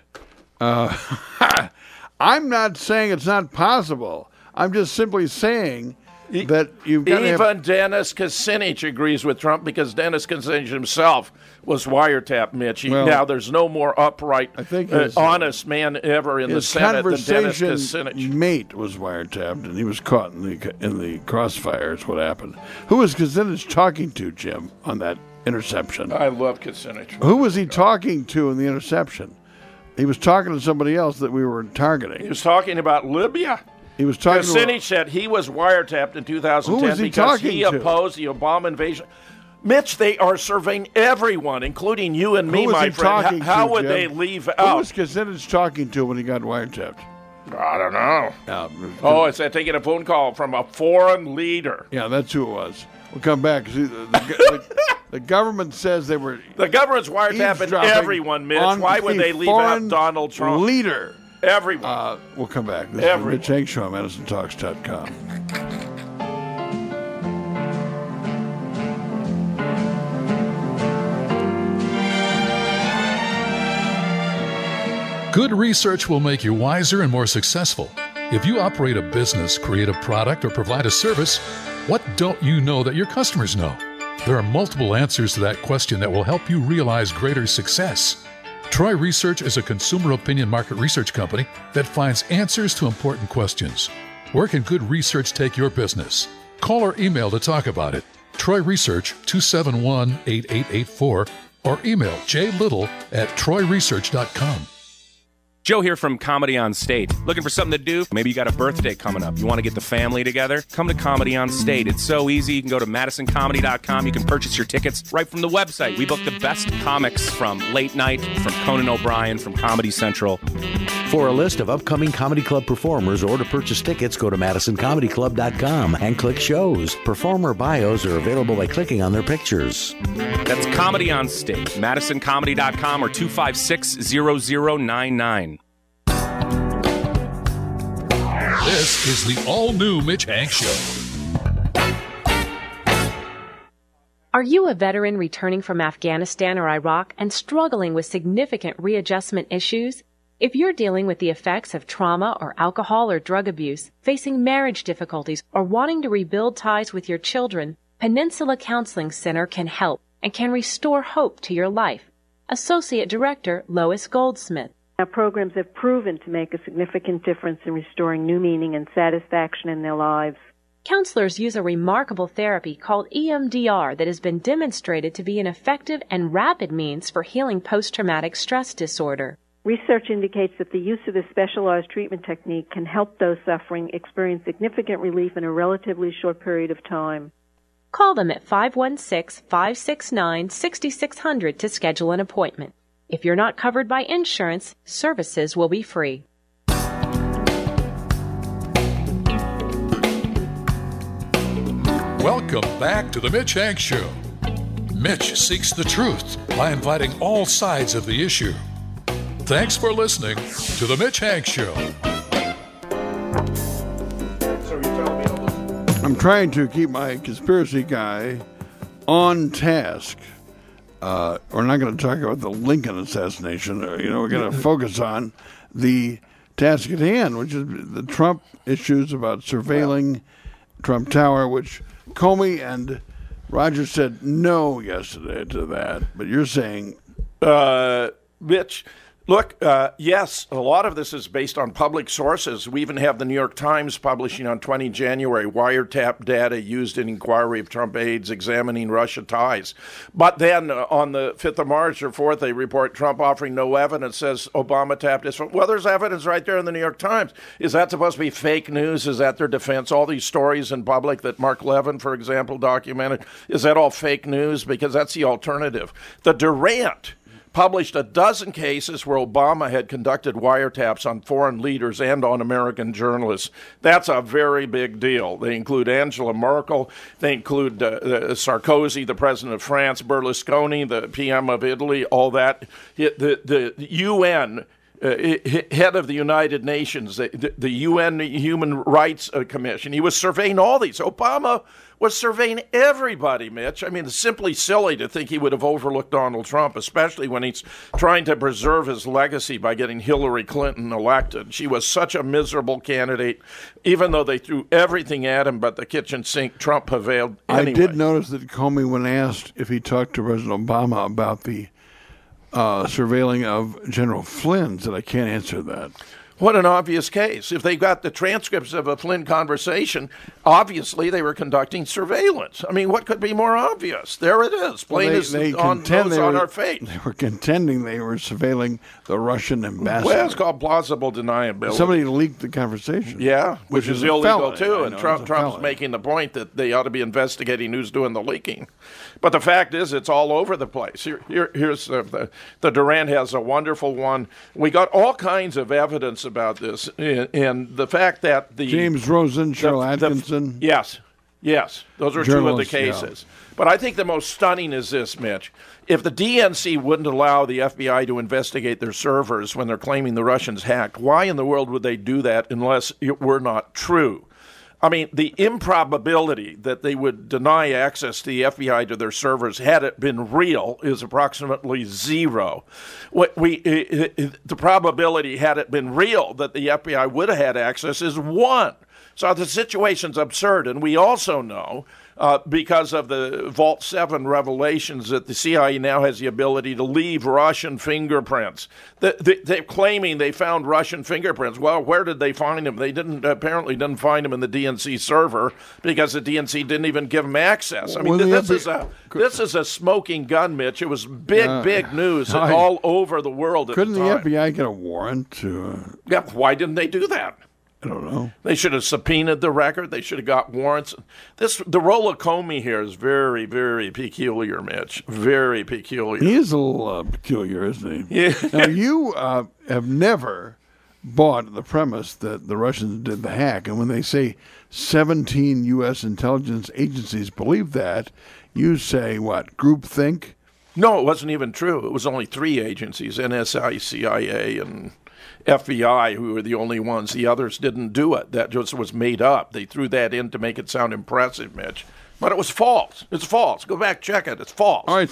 I'm not saying it's not possible. I'm just simply saying that you've got even Dennis Kucinich agrees with Trump because Dennis Kucinich himself was wiretapped, Mitch. Now there's no more upright, honest man ever in the Senate than Dennis Kucinich. His mate was wiretapped, and he was caught in the crossfire. Is what happened. Who was Kucinich talking to, Jim, on that interception? I love Kucinich. Who was he talking to in the interception? He was talking to somebody else that we were targeting. He was talking about Libya. He was talking. Kucinich said he was wiretapped in 2010 because he opposed the Obama invasion. Mitch, they are surveying everyone, including you and me, my friend. How would they leave out? Who was Kucinich talking to when he got wiretapped? I don't know. It's taking a phone call from a foreign leader. Yeah, that's who it was. We'll come back. See, the government says they were. The government's wiretapping everyone, Mitch. Why would they leave out Donald Trump? Leader. Everyone. We'll come back. This is the Mitch Hank Show on MadisonTalks.com. Good research will make you wiser and more successful. If you operate a business, create a product, or provide a service, what don't you know that your customers know? There are multiple answers to that question that will help you realize greater success. Troy Research is a consumer opinion market research company that finds answers to important questions. Where can good research take your business? Call or email to talk about it. Troy Research 271-8884 or email jlittle@troyresearch.com. Joe here from Comedy on State. Looking for something to do? Maybe you got a birthday coming up. You want to get the family together? Come to Comedy on State. It's so easy. You can go to MadisonComedy.com. You can purchase your tickets right from the website. We book the best comics from Late Night, from Conan O'Brien, from Comedy Central. For a list of upcoming Comedy Club performers or to purchase tickets, go to MadisonComedyClub.com and click shows. Performer bios are available by clicking on their pictures. That's Comedy on State. MadisonComedy.com or 256-0099. This is the all-new Mitch Hank Show. Are you a veteran returning from Afghanistan or Iraq and struggling with significant readjustment issues? If you're dealing with the effects of trauma or alcohol or drug abuse, facing marriage difficulties, or wanting to rebuild ties with your children, Peninsula Counseling Center can help and can restore hope to your life. Associate Director Lois Goldsmith. Our programs have proven to make a significant difference in restoring new meaning and satisfaction in their lives. Counselors use a remarkable therapy called EMDR that has been demonstrated to be an effective and rapid means for healing post-traumatic stress disorder. Research indicates that the use of this specialized treatment technique can help those suffering experience significant relief in a relatively short period of time. Call them at 516-569-6600 to schedule an appointment. If you're not covered by insurance, services will be free. Welcome back to the Mitch Hank Show. Mitch seeks the truth by inviting all sides of the issue. Thanks for listening to the Mitch Hank Show. I'm trying to keep my conspiracy guy on task. We're not going to talk about the Lincoln assassination. We're going to focus on the task at hand, which is the Trump issues about surveilling Trump Tower, which Comey and Rogers said no yesterday to that. But you're saying... Mitch... Look, yes, a lot of this is based on public sources. We even have the New York Times publishing on 20 January wiretap data used in inquiry of Trump aides examining Russia ties. But then on the 5th of March or 4th, they report Trump offering no evidence, says Obama tapped his phone. Well, there's evidence right there in the New York Times. Is that supposed to be fake news? Is that their defense? All these stories in public that Mark Levin, for example, documented, is that all fake news? Because that's the alternative. The Durant published a dozen cases where Obama had conducted wiretaps on foreign leaders and on American journalists. That's a very big deal. They include Angela Merkel. They include Sarkozy, the president of France, Berlusconi, the PM of Italy, all that. The UN... head of the United Nations, the UN Human Rights Commission. He was surveying all these. Obama was surveying everybody, Mitch. I mean, it's simply silly to think he would have overlooked Donald Trump, especially when he's trying to preserve his legacy by getting Hillary Clinton elected. She was such a miserable candidate. Even though they threw everything at him but the kitchen sink, Trump prevailed anyway. I did notice that Comey, when asked if he talked to President Obama about the surveilling of General Flynn, said, I can't answer that. What an obvious case. If they got the transcripts of a Flynn conversation, obviously they were conducting surveillance. I mean, what could be more obvious? There it is. Plain as on our face. They were contending they were surveilling the Russian ambassador. Well, it's called plausible deniability. Somebody leaked the conversation. Yeah, which is illegal too. And Trump's making making the point that they ought to be investigating who's doing the leaking. But the fact is, it's all over the place. Here's the Durant has a wonderful one. We got all kinds of evidence about this, and the fact that the James Rosen, Cheryl Atkinson. Yes, those are two of the cases. Yeah. But I think the most stunning is this, Mitch. If the DNC wouldn't allow the FBI to investigate their servers when they're claiming the Russians hacked, why in the world would they do that unless it were not true? I mean, the improbability that they would deny access to the FBI to their servers had it been real is approximately zero. The probability had it been real that the FBI would have had access is 1. So the situation's absurd, and we also know because of the Vault 7 revelations that the CIA now has the ability to leave Russian fingerprints. They're claiming they found Russian fingerprints. Well, where did they find them? They apparently didn't find them in the DNC server because the DNC didn't even give them access. I mean, this is a smoking gun, Mitch. It was big news all over the world at the time. Couldn't the FBI get a warrant to... Yeah, why didn't they do that? I don't know. They should have subpoenaed the record. They should have got warrants. The role of Comey here is very, very peculiar, Mitch. Very peculiar. He is a little peculiar, isn't he? Yeah. Now, you have never bought the premise that the Russians did the hack. And when they say 17 U.S. intelligence agencies believe that, you say what, groupthink? No, it wasn't even true. It was only 3 agencies, NSA, CIA, and FBI, who were the only ones. The others didn't do it. That just was made up. They threw that in to make it sound impressive, Mitch. But it was false. It's false. Go back, check it. It's false. All right.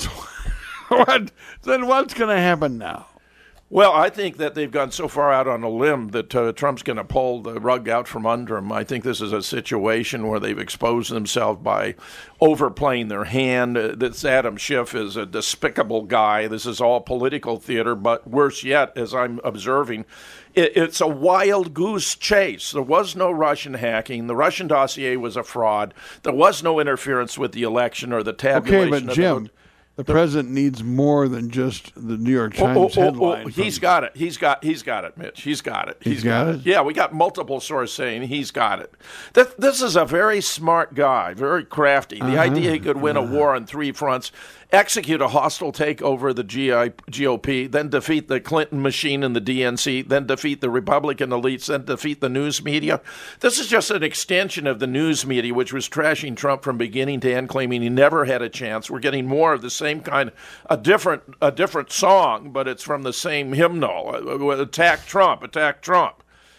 So then what's going to happen now? Well, I think that they've gone so far out on a limb that Trump's going to pull the rug out from under him. I think this is a situation where they've exposed themselves by overplaying their hand. This Adam Schiff is a despicable guy. This is all political theater, but worse yet, as I'm observing, it's a wild goose chase. There was no Russian hacking. The Russian dossier was a fraud. There was no interference with the election or the tabulation. Okay, but Jim, the president needs more than just the New York Times headline. He's got it. He's got it, Mitch. He's got it. He's got it? Yeah, we got multiple sources saying he's got it. This is a very smart guy, very crafty. The idea he could win a war on 3 fronts, execute a hostile takeover of the GOP, then defeat the Clinton machine in the DNC, then defeat the Republican elites, then defeat the news media. This is just an extension of the news media, which was trashing Trump from beginning to end, claiming he never had a chance. We're getting more of the same kind, a different song, but it's from the same hymnal. Attack Trump, attack Trump.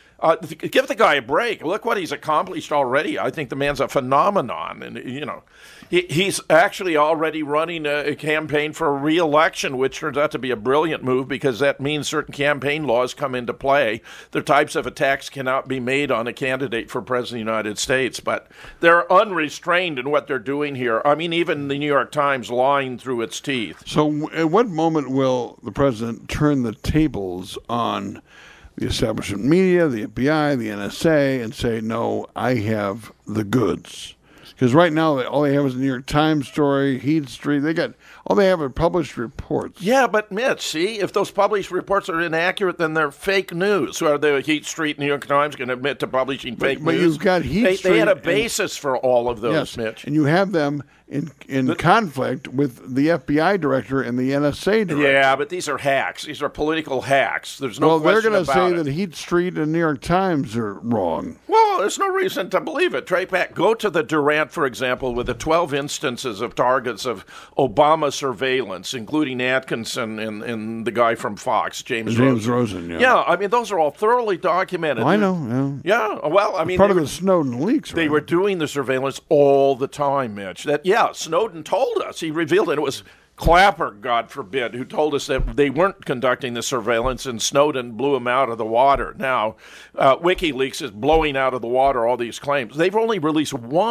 Give the guy a break. Look what he's accomplished already. I think the man's a phenomenon. And, he's actually already running a campaign for re-election, which turns out to be a brilliant move because that means certain campaign laws come into play. The types of attacks cannot be made on a candidate for president of the United States, but they're unrestrained in what they're doing here. I mean, even the New York Times lying through its teeth. So at what moment will the president turn the tables on the establishment media, the FBI, the NSA, and say, no, I have the goods? Because right now, all they have is the New York Times story, Heat Street. All they have are published reports. Yeah, but Mitch, see, if those published reports are inaccurate, then they're fake news. So are the Heat Street, New York Times going to admit to publishing fake news? But you've got Heat Street. They had a basis for all of those, yes, Mitch. And you have them in conflict with the FBI director and the NSA director. Yeah, but these are hacks. These are political hacks. There's no question about it. Well, they're going to say that Heat Street and New York Times are wrong. Well, there's no reason to believe it. Trey Pack, go to the Durant, for example, with the 12 instances of targets of Obama surveillance, including Atkinson and the guy from Fox, James Rosen. Yeah, I mean, those are all thoroughly documented. I know. Yeah, well, I mean, part of the Snowden leaks. They were doing the surveillance all the time, Mitch. Snowden told us. He revealed it. It was Clapper, God forbid, who told us that they weren't conducting the surveillance, and Snowden blew him out of the water. Now, WikiLeaks is blowing out of the water all these claims. They've only released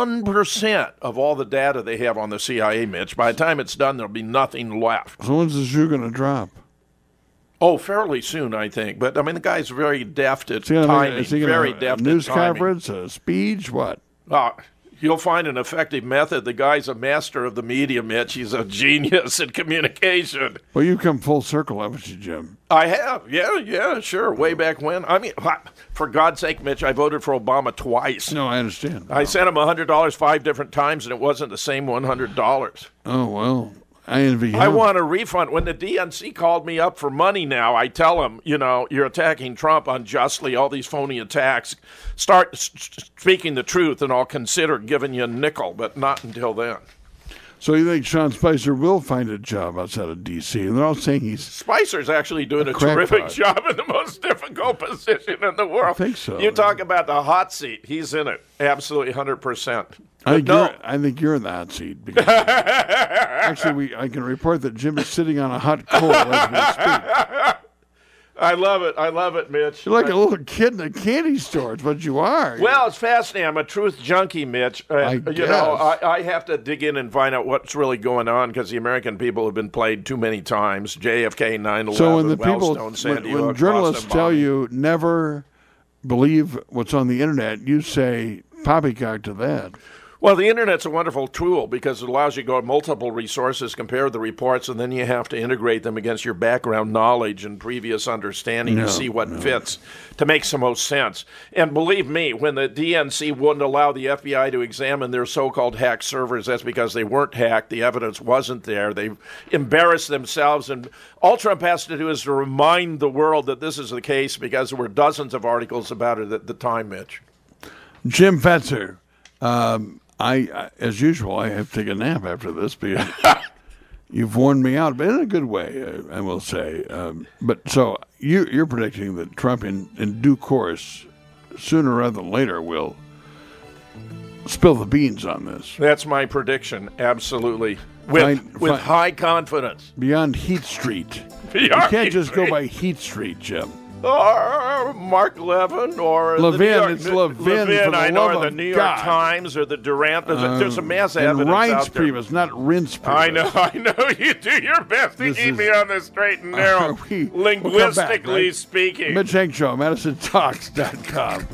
1% of all the data they have on the CIA, Mitch. By the time it's done, there'll be nothing left. So when's the shoe going to drop? Oh, fairly soon, I think. But, I mean, the guy's very deft at Is timing. he Very a deft news at timing. conference, a speech, what? You'll find an effective method. The guy's a master of the media, Mitch. He's a genius in communication. Well, you've come full circle, haven't you, Jim? I have. Yeah, sure. Way back when. I mean, for God's sake, Mitch, I voted for Obama twice. No, I understand. I sent him $100 5 different times, and it wasn't the same $100. Oh, well, I envy him. I want a refund. When the DNC called me up for money now, I tell them, you're attacking Trump unjustly, all these phony attacks. Start speaking the truth, and I'll consider giving you a nickel, but not until then. So you think Sean Spicer will find a job outside of D.C.? And they're all saying he's... Spicer's actually doing a terrific job in the most difficult position in the world. I think so. You talk about the hot seat. He's in it. Absolutely 100%. I think you're in the hot seat. Because actually, I can report that Jim is sitting on a hot coal as we speak. I love it, Mitch. You're like a little kid in a candy store. It's what you are. Well, it's fascinating. I'm a truth junkie, Mitch. I guess. I have to dig in and find out what's really going on because the American people have been played too many times. JFK, 9/11, so when the people, when journalists tell you never believe what's on the internet, you say poppycock to that. Well, the Internet's a wonderful tool because it allows you to go to multiple resources, compare the reports, and then you have to integrate them against your background knowledge and previous understanding to see what fits to make some most sense. And believe me, when the DNC wouldn't allow the FBI to examine their so-called hacked servers, that's because they weren't hacked. The evidence wasn't there. They embarrassed themselves. And all Trump has to do is to remind the world that this is the case because there were dozens of articles about it at the time, Mitch. Jim Fetzer. I, as usual, I have to take a nap after this because you've worn me out, but in a good way, I will say. But so you're predicting that Trump, in due course, sooner rather than later, will spill the beans on this. That's my prediction, absolutely, with high confidence. Beyond Heat Street. You can't just go by Heat Street, Jim. Or Mark Levin, or Levin. It's Levin. I know, or the New York Times, or the Durant. There's a mass evidence out there. Reince Priebus, not Rince Priebus. I know. You do your best to keep me on the straight and narrow, linguistically speaking. Mitch Hank Show, MadisonTalks.com.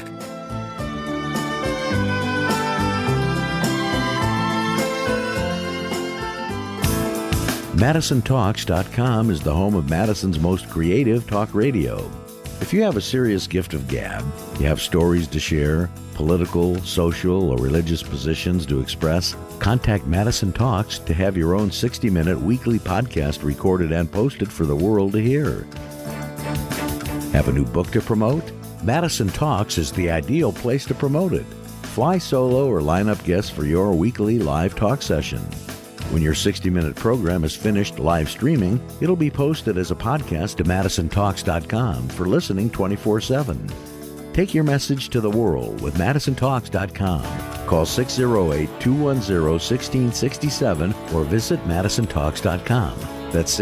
MadisonTalks.com is the home of Madison's most creative talk radio. If you have a serious gift of gab, you have stories to share, political, social, or religious positions to express, contact Madison Talks to have your own 60-minute weekly podcast recorded and posted for the world to hear. Have a new book to promote? Madison Talks is the ideal place to promote it. Fly solo or line up guests for your weekly live talk session. When your 60-minute program is finished live streaming, it'll be posted as a podcast to MadisonTalks.com for listening 24/7. Take your message to the world with MadisonTalks.com. Call 608-210-1667 or visit MadisonTalks.com. That's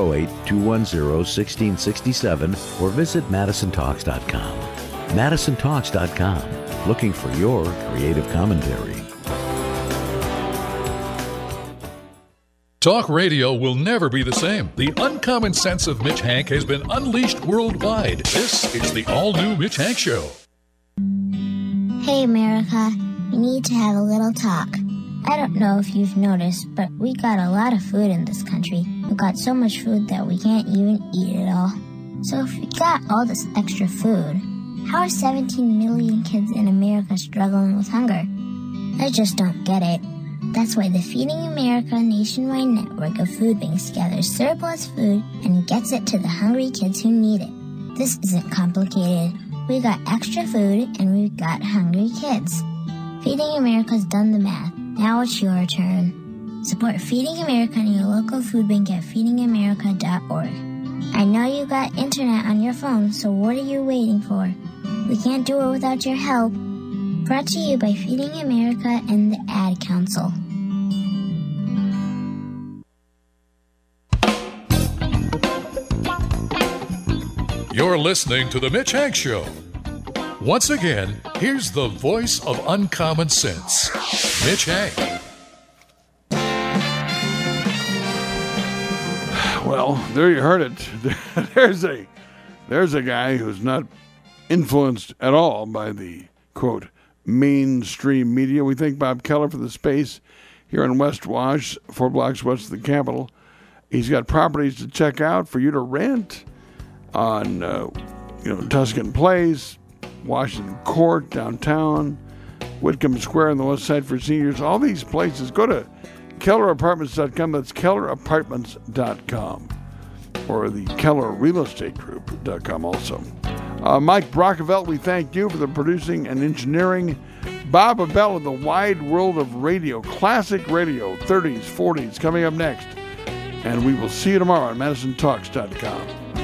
608-210-1667 or visit MadisonTalks.com. MadisonTalks.com. Looking for your creative commentary. Talk radio will never be the same. The uncommon sense of Mitch Hank has been unleashed worldwide. This is the all-new Mitch Hank Show. Hey, America. We need to have a little talk. I don't know if you've noticed, but we got a lot of food in this country. We've got so much food that we can't even eat it all. So if we got all this extra food, how are 17 million kids in America struggling with hunger? I just don't get it. That's why the Feeding America nationwide network of food banks gathers surplus food and gets it to the hungry kids who need it. This isn't complicated. We got extra food and we've got hungry kids. Feeding America's done the math. Now it's your turn. Support Feeding America and your local food bank at feedingamerica.org. I know you got internet on your phone, so what are you waiting for? We can't do it without your help. Brought to you by Feeding America and the Ad Council. You're listening to The Mitch Hank Show. Once again, here's the voice of uncommon sense, Mitch Hank. Well, Well, there you heard it. There's a guy who's not influenced at all by the, quote, mainstream media. We thank Bob Keller for the space here in West Wash, 4 blocks west of the Capitol. He's got properties to check out for you to rent on, Tuscan Place, Washington Court, downtown, Whitcomb Square on the west side for seniors. All these places. Go to KellerApartments.com. That's KellerApartments.com. Or the KellerRealEstateGroup.com also. Mike Brockevelt, we thank you for the producing and engineering. Bob Abell in the wide world of radio, classic radio, 30s, 40s, coming up next. And we will see you tomorrow on MadisonTalks.com.